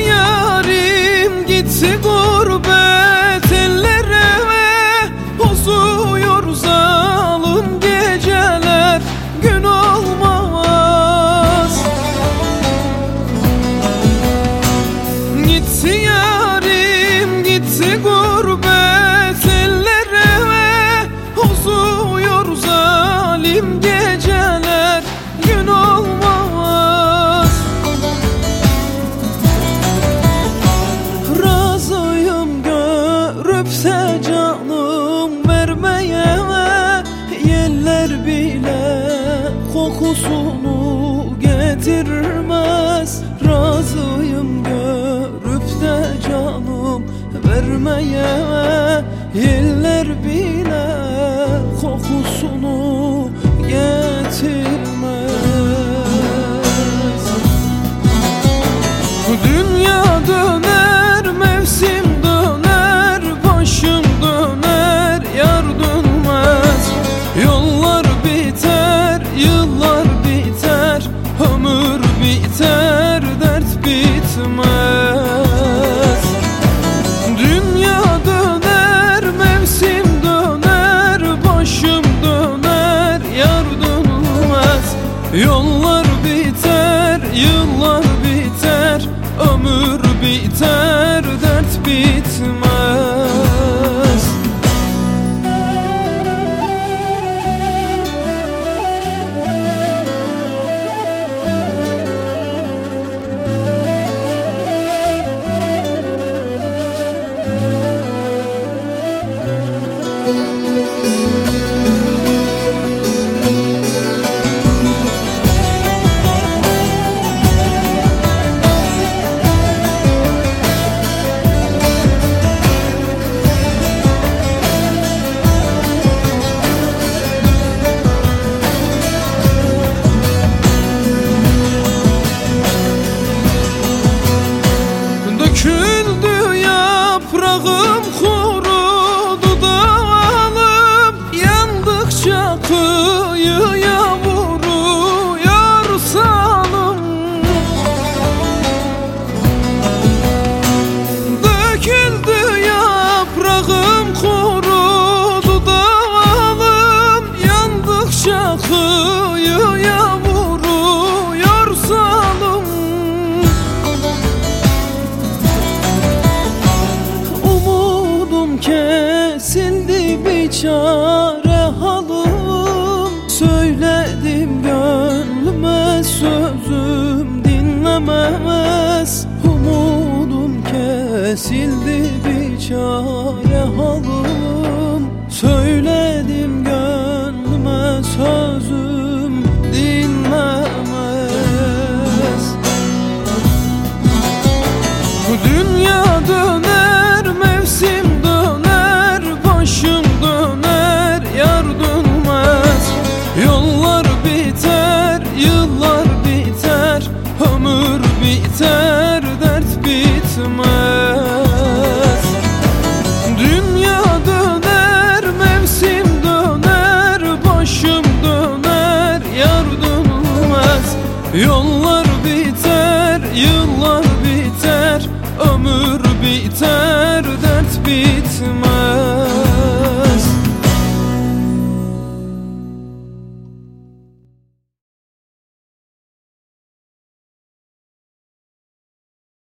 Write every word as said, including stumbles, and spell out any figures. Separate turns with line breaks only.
yarim gitti gurbet ellere, bozuyor zalim geceler, gün olmaz. Gitti yarim gitti gurbet ellere, bozuyor zalim geceler, gün olmaz. Razıyım görüp de canım vermeye, yeller bile kokusunu getirmez. Razıyım görüp de canım vermeye, yeller bile kokusunu getirmez. Dünya döner, mevsim döner, başım döner, yar dönmez. Yollar biter, yıllar biter, ömür biter, dert bitmez. Dünya döner, mevsim döner, başım döner, yar dönmez. Yollar biter, yıllar biter, ömür biter, dert bitmez. Döküldü yaprağım, kurudu dalım, yandıkça kıyıya vuruyor salım. Döküldü yaprağım, kurudu dalım, yandıkça kıyıya vuruyor salım. Kesildi biçare halım, söyledim gönlüme sözüm dinlemez. Umudum kesildi biçare halım, söyledim gönlüme sözüm dinlemez. Dünya döner, mevsim döner, başım döner, yar dönmez. Yollar biter, yıllar biter, ömür biter, dert bitmez. Dünya döner, mevsim döner, başım döner, yar dönmez. Yollar biter, yıllar biter, ömür biter, dert bitmez.